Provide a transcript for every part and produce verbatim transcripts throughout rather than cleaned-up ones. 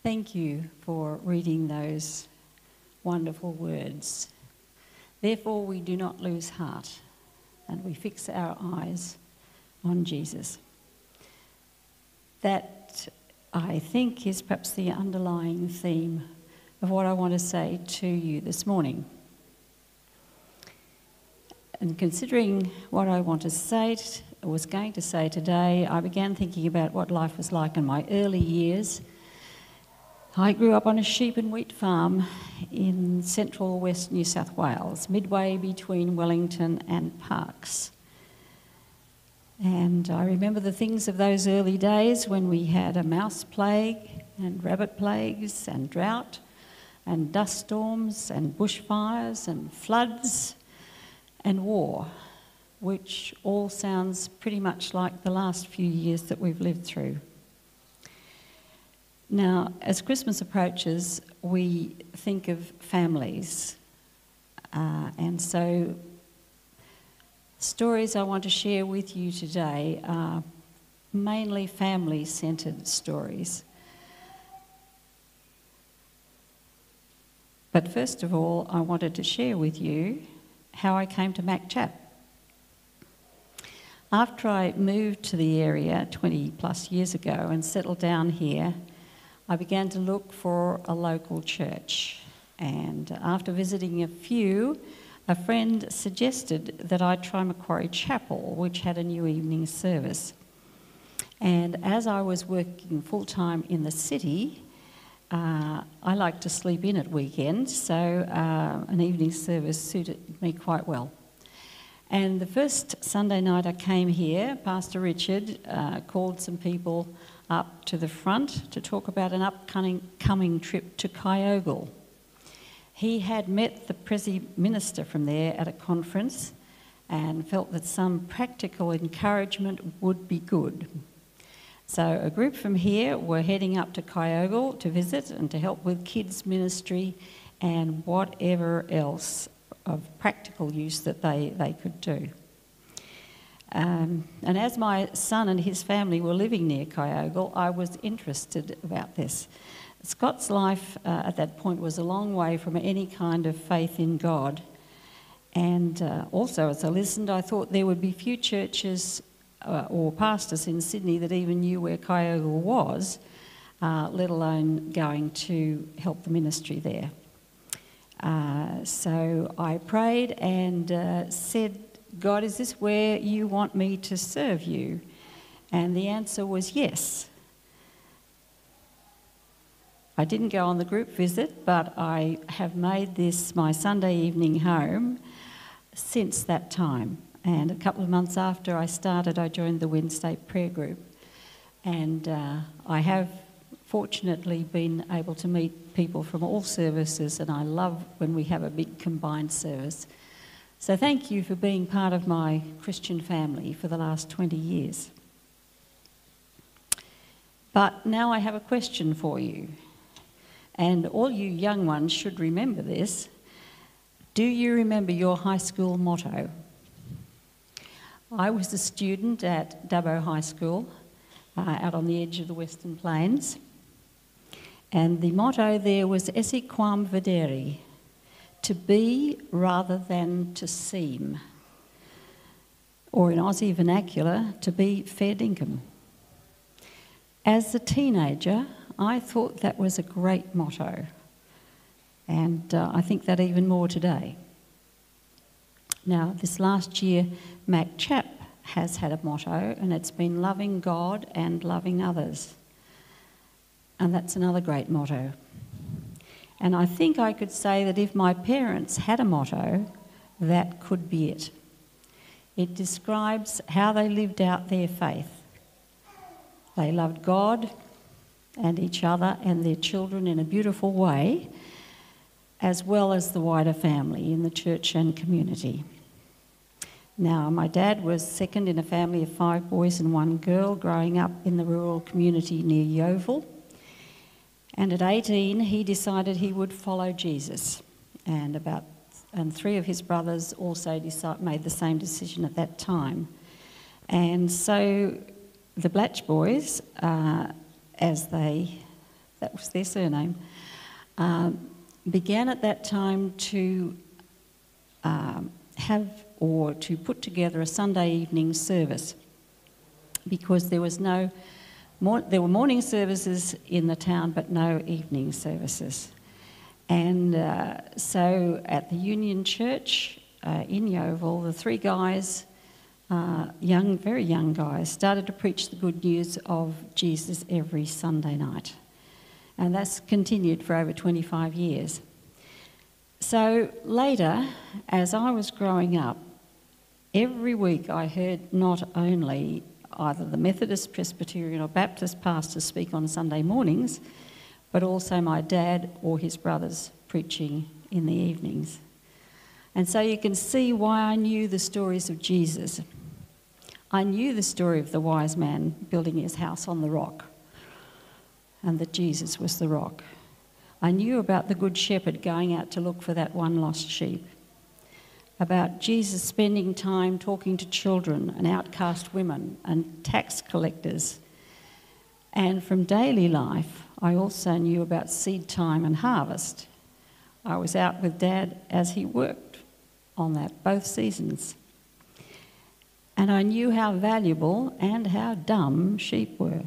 Thank you for reading those wonderful words. Therefore, we do not lose heart, and we fix our eyes on Jesus. That, I think, is perhaps the underlying theme of what I want to say to you this morning. And considering what I want to say, or was going to say today, I began thinking about what life was like in my early years. I grew up on a sheep and wheat farm in central west New South Wales, midway between Wellington and Parkes. And I remember the things of those early days when we had a mouse plague and rabbit plagues and drought and dust storms and bushfires and floods and war, which all sounds pretty much like the last few years that we've lived through. Now, as Christmas approaches, we think of families, uh, and so stories I want to share with you today are mainly family-centred stories. But first of all, I wanted to share with you how I came to MacChap. After I moved to the area twenty plus years ago and settled down here, I began to look for a local church, and after visiting a few, a friend suggested that I try Macquarie Chapel, which had a new evening service. And as I was working full-time in the city, uh, I like to sleep in at weekends, so uh, an evening service suited me quite well. And the first Sunday night I came here, Pastor Richard uh, called some people up to the front to talk about an upcoming coming trip to Kyogle. He had met the Prezi minister from there at a conference and felt that some practical encouragement would be good. So a group from here were heading up to Kyogle to visit and to help with kids ministry and whatever else of practical use that they, they could do. Um, and as my son and his family were living near Kyogle, I was interested about this. Scott's life uh, at that point was a long way from any kind of faith in God. And uh, also, as I listened, I thought there would be few churches uh, or pastors in Sydney that even knew where Kyogle was, uh, let alone going to help the ministry there. Uh, so I prayed and uh, said, God, is this where you want me to serve you? And the answer was yes. I didn't go on the group visit, but I have made this my Sunday evening home since that time. And a couple of months after I started, I joined the Wednesday prayer group. And uh, I have fortunately been able to meet people from all services, and I love when we have a big combined service. So thank you for being part of my Christian family for the last twenty years. But now I have a question for you. And all you young ones should remember this. Do you remember your high school motto? I was a student at Dubbo High School, uh, out on the edge of the Western Plains. And the motto there was Esse quam videri, to be rather than to seem. Or in Aussie vernacular, to be fair dinkum. As a teenager, I thought that was a great motto, and uh, I think that even more today. Now, this last year, MacChap has had a motto, and it's been loving God and loving others. And that's another great motto. And I think I could say that if my parents had a motto, that could be it. It describes how they lived out their faith. They loved God and each other and their children in a beautiful way, as well as the wider family in the church and community. Now, my dad was second in a family of five boys and one girl growing up in the rural community near Yeovil. And at eighteen, he decided he would follow Jesus. And about and three of his brothers also decide, made the same decision at that time. And so the Blatch boys, uh, as they that was their surname, um, began at that time to um, have or to put together a Sunday evening service, because there was no, more, there were morning services in the town but no evening services. And uh, so at the Union Church uh, in Yeovil, the three guys, uh, young, very young guys, started to preach the good news of Jesus every Sunday night. And that's continued for over twenty-five years. So later, as I was growing up, every week I heard not only either the Methodist, Presbyterian or Baptist pastors speak on Sunday mornings, but also my dad or his brothers preaching in the evenings. And so you can see why I knew the stories of Jesus. I knew the story of the wise man building his house on the rock, and that Jesus was the rock. I knew about the Good Shepherd going out to look for that one lost sheep, about Jesus spending time talking to children and outcast women and tax collectors. And from daily life, I also knew about seed time and harvest. I was out with Dad as he worked on that, both seasons. And I knew how valuable and how dumb sheep were.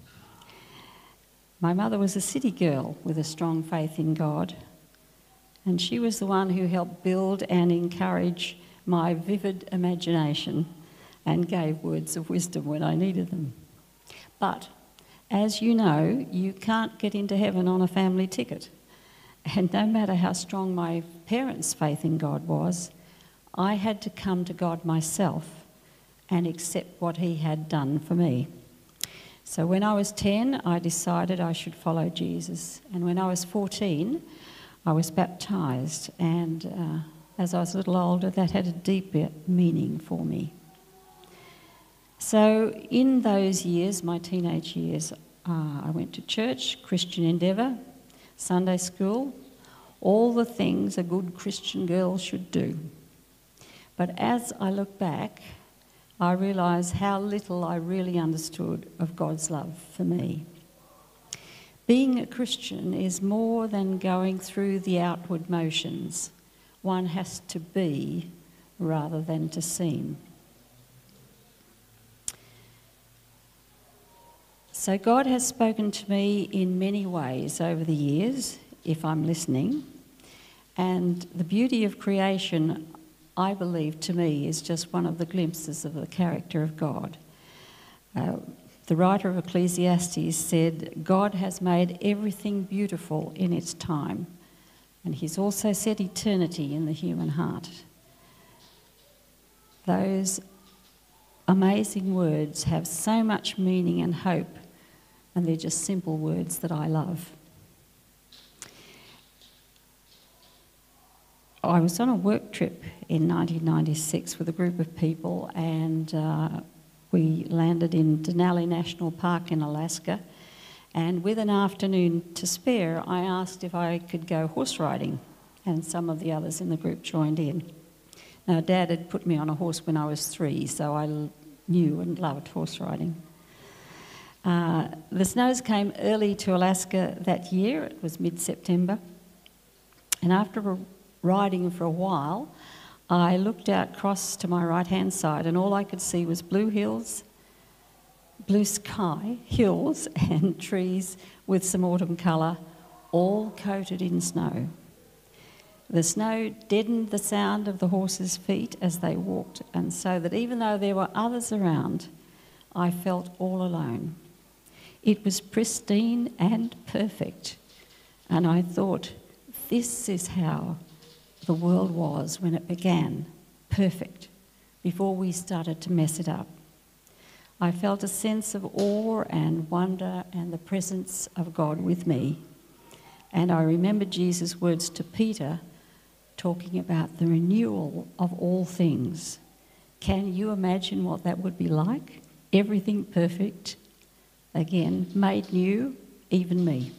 My mother was a city girl with a strong faith in God, and she was the one who helped build and encourage my vivid imagination and gave words of wisdom when I needed them. But as you know, you can't get into heaven on a family ticket. And no matter how strong my parents' faith in God was, I had to come to God myself and accept what he had done for me. So when I was ten, I decided I should follow Jesus. And when I was fourteen, I was baptised. And uh, as I was a little older, that had a deeper meaning for me. So in those years, my teenage years, uh, I went to church, Christian Endeavour, Sunday school, all the things a good Christian girl should do. But as I look back, I realise how little I really understood of God's love for me. Being a Christian is more than going through the outward motions. One has to be rather than to seem. So God has spoken to me in many ways over the years, if I'm listening. And the beauty of creation, I believe, to me, is just one of the glimpses of the character of God. Uh, the writer of Ecclesiastes said, God has made everything beautiful in its time, and he's also set eternity in the human heart. Those amazing words have so much meaning and hope, and they're just simple words that I love. I was on a work trip in nineteen ninety-six with a group of people, and uh, we landed in Denali National Park in Alaska, and with an afternoon to spare, I asked if I could go horse riding, and some of the others in the group joined in. Now, Dad had put me on a horse when I was three, so I l- knew and loved horse riding. Uh, the snows came early to Alaska that year. It was mid-September, and after a riding for a while, I looked out across to my right-hand side, and all I could see was blue hills, blue sky, hills and trees with some autumn colour, all coated in snow. The snow deadened the sound of the horses' feet as they walked, and so that even though there were others around, I felt all alone. It was pristine and perfect, and I thought, this is how the world was when it began, perfect, before we started to mess it up. I felt a sense of awe and wonder and the presence of God with me. And I remember Jesus' words to Peter talking about the renewal of all things. Can you imagine what that would be like? Everything perfect, again, made new, even me.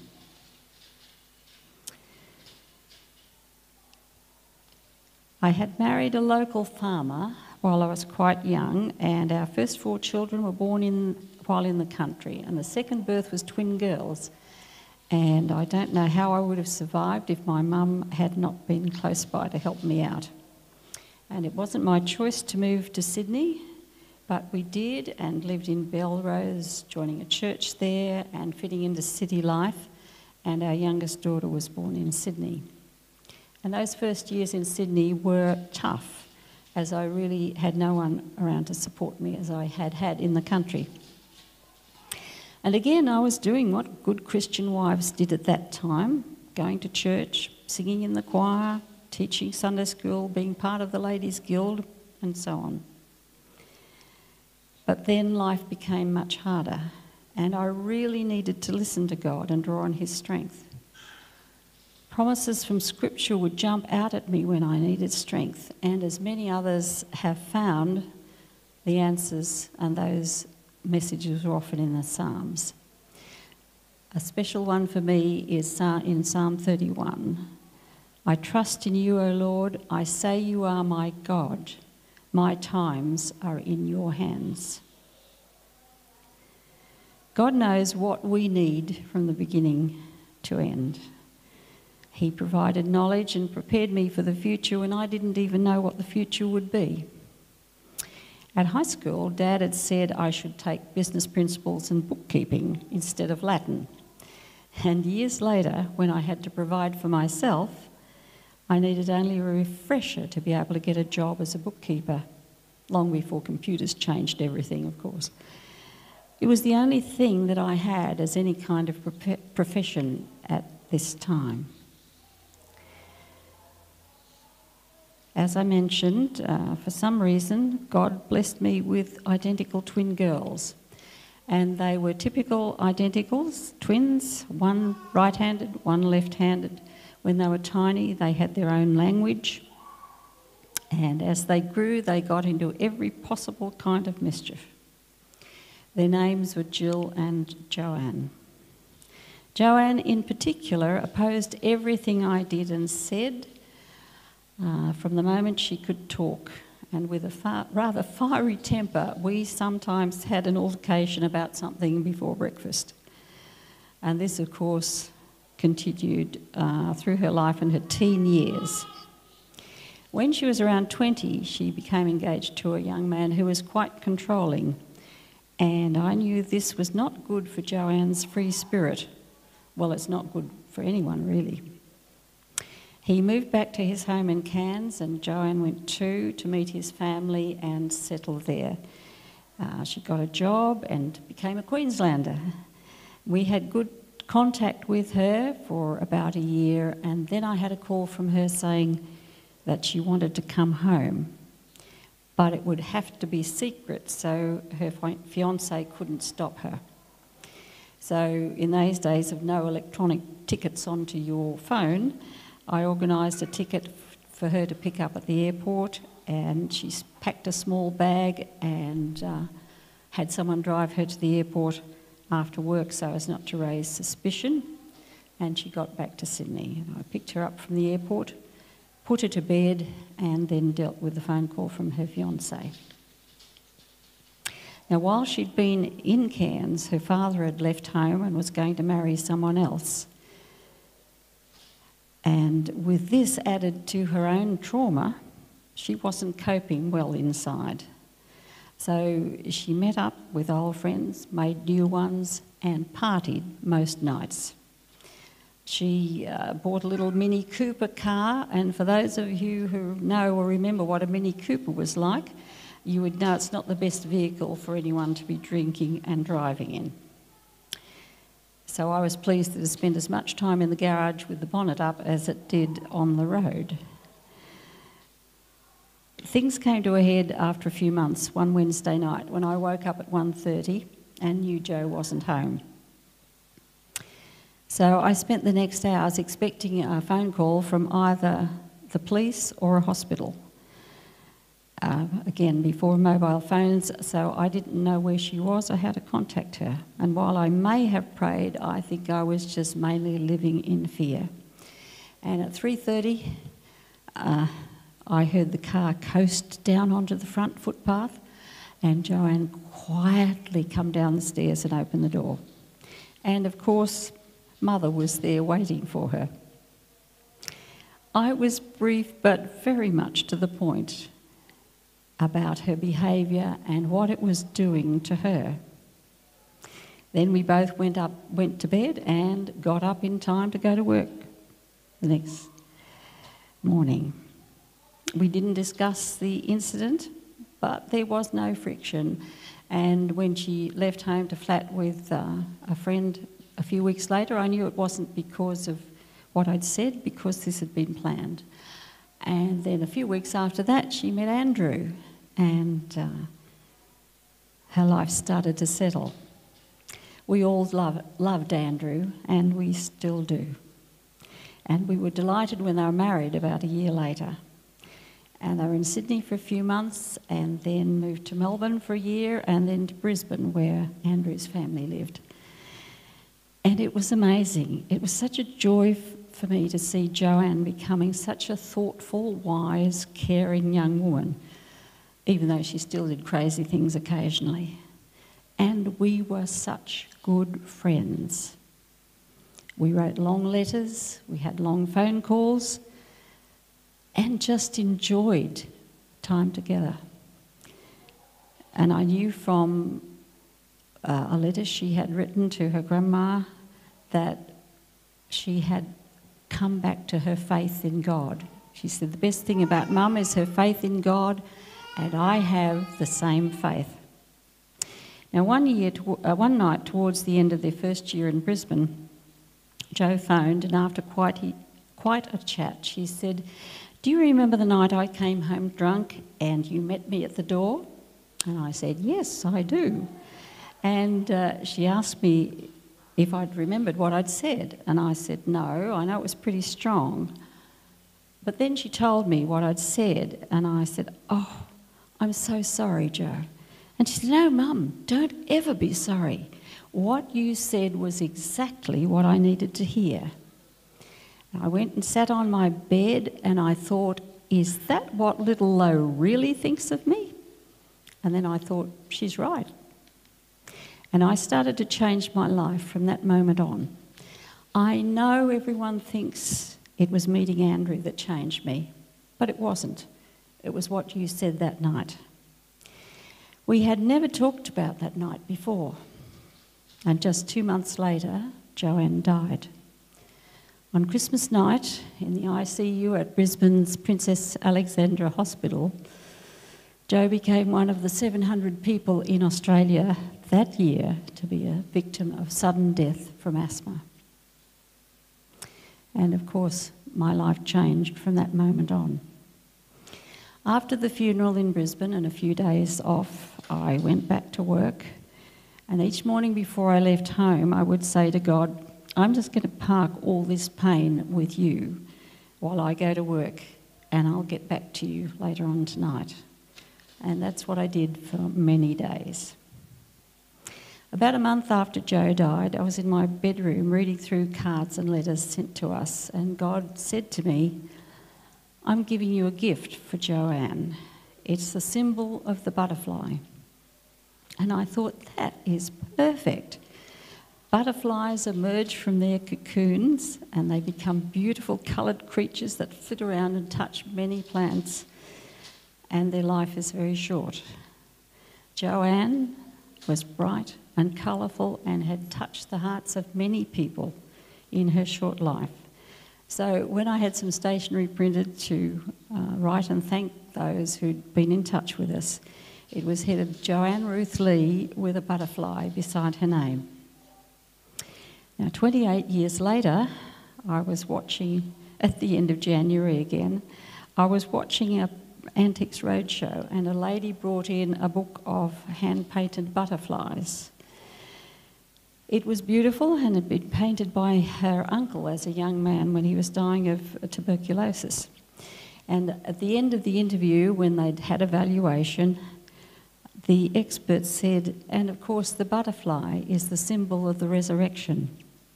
I had married a local farmer while I was quite young, and our first four children were born in while in the country, and the second birth was twin girls. And I don't know how I would have survived if my mum had not been close by to help me out. And it wasn't my choice to move to Sydney, but we did, and lived in Belrose, joining a church there and fitting into city life. And our youngest daughter was born in Sydney. And those first years in Sydney were tough, as I really had no one around to support me as I had had in the country. And again, I was doing what good Christian wives did at that time, going to church, singing in the choir, teaching Sunday school, being part of the Ladies' Guild, and so on. But then life became much harder, and I really needed to listen to God and draw on his strength. Promises from Scripture would jump out at me when I needed strength, and as many others have found, the answers and those messages are often in the Psalms. A special one for me is in Psalm thirty-one. I trust in you, O Lord. I say you are my God. My times are in your hands. God knows what we need from the beginning to end. He provided knowledge and prepared me for the future when I didn't even know what the future would be. At high school, Dad had said I should take business principles and bookkeeping instead of Latin. And years later, when I had to provide for myself, I needed only a refresher to be able to get a job as a bookkeeper, long before computers changed everything, of course. It was the only thing that I had as any kind of profession at this time. As I mentioned, uh, for some reason, God blessed me with identical twin girls. And they were typical identicals, twins, one right-handed, one left-handed. When they were tiny, they had their own language. And as they grew, they got into every possible kind of mischief. Their names were Jill and Joanne. Joanne, in particular, opposed everything I did and said, Uh, from the moment she could talk, and with a far, rather fiery temper, we sometimes had an altercation about something before breakfast. And this, of course, continued uh, through her life and her teen years. When she was around twenty, she became engaged to a young man who was quite controlling, and I knew this was not good for Joanne's free spirit. Well, it's not good for anyone, really. He moved back to his home in Cairns, and Joanne went too to meet his family and settle there. Uh, she got a job and became a Queenslander. We had good contact with her for about a year, and then I had a call from her saying that she wanted to come home, but it would have to be secret, so her fiancé couldn't stop her. So in those days of no electronic tickets onto your phone, I organised a ticket f- for her to pick up at the airport, and she packed a small bag and uh, had someone drive her to the airport after work so as not to raise suspicion, and she got back to Sydney. And I picked her up from the airport, put her to bed, and then dealt with the phone call from her fiancé. Now, while she'd been in Cairns, her father had left home and was going to marry someone else. And with this added to her own trauma, she wasn't coping well inside. So she met up with old friends, made new ones, and partied most nights. She uh, bought a little Mini Cooper car, and for those of you who know or remember what a Mini Cooper was like, you would know it's not the best vehicle for anyone to be drinking and driving in. So I was pleased to spend as much time in the garage with the bonnet up as it did on the road. Things came to a head after a few months, one Wednesday night, when I woke up at one thirty and knew Joe wasn't home. So I spent the next hours expecting a phone call from either the police or a hospital. Uh, again, before mobile phones, so I didn't know where she was or how to contact her. And while I may have prayed, I think I was just mainly living in fear. And at three thirty, uh, I heard the car coast down onto the front footpath, and Joanne quietly come down the stairs and open the door. And of course, mother was there waiting for her. I was brief but very much to the point about her behaviour and what it was doing to her. Then we both went up, went to bed and got up in time to go to work the next morning. We didn't discuss the incident, but there was no friction. And when she left home to flat with uh, a friend a few weeks later, I knew it wasn't because of what I'd said, because this had been planned. And then a few weeks after that, she met Andrew, and uh, her life started to settle. We all love, loved Andrew, and we still do. And we were delighted when they were married about a year later. And they were in Sydney for a few months, and then moved to Melbourne for a year, and then to Brisbane, where Andrew's family lived. And it was amazing. It was such a joy f- for me to see Joanne becoming such a thoughtful, wise, caring young woman, even though she still did crazy things occasionally. And we were such good friends. We wrote long letters, we had long phone calls, and just enjoyed time together. And I knew from uh, a letter she had written to her grandma that she had come back to her faith in God. She said, the best thing about Mum is her faith in God, and I have the same faith. Now, one year, to, uh, one night towards the end of their first year in Brisbane, Jo phoned, and after quite, he, quite a chat, she said, do you remember the night I came home drunk and you met me at the door? And I said, yes, I do. And uh, she asked me if I'd remembered what I'd said. And I said, no, I know it was pretty strong. But then she told me what I'd said, and I said, oh, I'm so sorry, Jo. And she said, no, Mum, don't ever be sorry. What you said was exactly what I needed to hear. I went and sat on my bed and I thought, is that what little Lo really thinks of me? And then I thought, she's right. And I started to change my life from that moment on. I know everyone thinks it was meeting Andrew that changed me, but it wasn't. It was what you said that night. We had never talked about that night before. And just two months later, Joanne died. On Christmas night, in the I C U at Brisbane's Princess Alexandra Hospital, Jo became one of the seven hundred people in Australia that year to be a victim of sudden death from asthma. And of course, my life changed from that moment on. After the funeral in Brisbane and a few days off, I went back to work. And each morning before I left home, I would say to God, I'm just going to park all this pain with you while I go to work, and I'll get back to you later on tonight. And that's what I did for many days. About a month after Jo died, I was in my bedroom reading through cards and letters sent to us, and God said to me, I'm giving you a gift for Joanne. It's the symbol of the butterfly. And I thought, that is perfect. Butterflies emerge from their cocoons and they become beautiful coloured creatures that flit around and touch many plants, and their life is very short. Joanne was bright and colourful and had touched the hearts of many people in her short life. So when I had some stationery printed to uh, write and thank those who'd been in touch with us, it was headed Joanne Ruth Lee with a butterfly beside her name. Now, twenty-eight years later, I was watching, at the end of January again, I was watching a Antiques Roadshow, and a lady brought in a book of hand-painted butterflies. It was beautiful and had been painted by her uncle as a young man when he was dying of tuberculosis. And at the end of the interview, when they'd had evaluation, the expert said, and of course the butterfly is the symbol of the resurrection.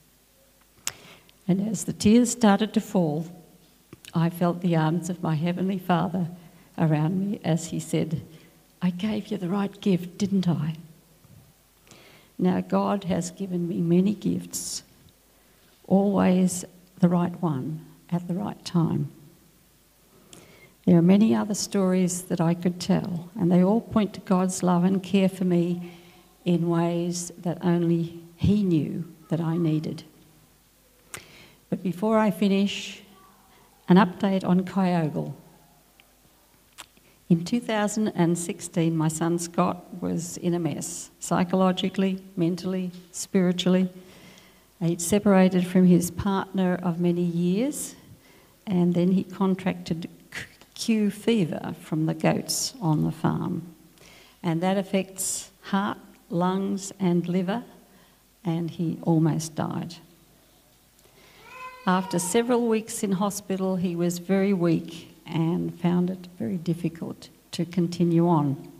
And as the tears started to fall, I felt the arms of my Heavenly Father around me as he said, I gave you the right gift, didn't I? Now, God has given me many gifts, always the right one at the right time. There are many other stories that I could tell, and they all point to God's love and care for me in ways that only He knew that I needed. But before I finish, an update on Kyogle. In two thousand sixteen, my son Scott was in a mess, psychologically, mentally, spiritually. He'd separated from his partner of many years, and then he contracted Q fever from the goats on the farm. And that affects heart, lungs and liver, and he almost died. After several weeks in hospital, he was very weak and found it very difficult to continue on.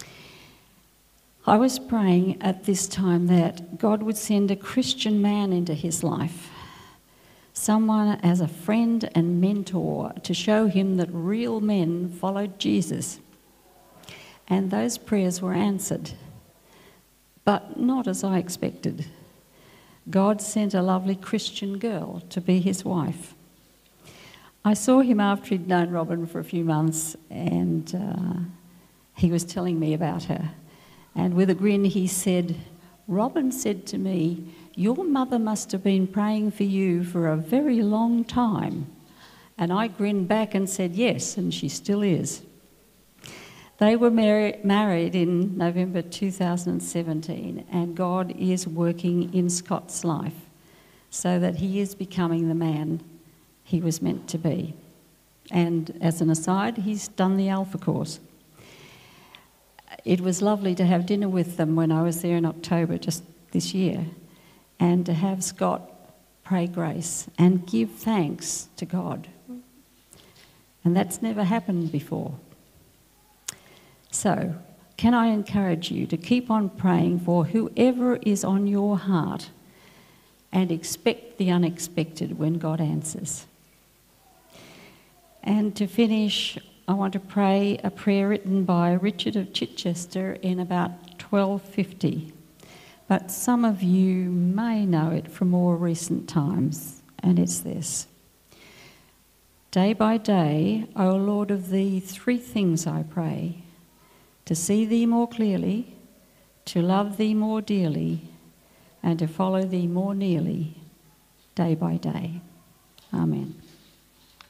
I was praying at this time that God would send a Christian man into his life, someone as a friend and mentor to show him that real men followed Jesus. And those prayers were answered, but not as I expected. God sent a lovely Christian girl to be his wife. I saw him after he'd known Robin for a few months, and uh, he was telling me about her. And with a grin he said, "Robin said to me, your mother must have been praying for you for a very long time." And I grinned back and said, "Yes, and she still is." They were mar- married in November two thousand seventeen, and God is working in Scott's life so that he is becoming the man he was meant to be. And as an aside, he's done the Alpha course. It was lovely to have dinner with them when I was there in October just this year, and to have Scott pray grace and give thanks to God. And that's never happened before. So, can I encourage you to keep on praying for whoever is on your heart and expect the unexpected when God answers. And to finish, I want to pray a prayer written by Richard of Chichester in about twelve fifty. But some of you may know it from more recent times, and it's this. Day by day, O Lord, of thee three things I pray: to see thee more clearly, to love thee more dearly, and to follow thee more nearly, day by day. Amen.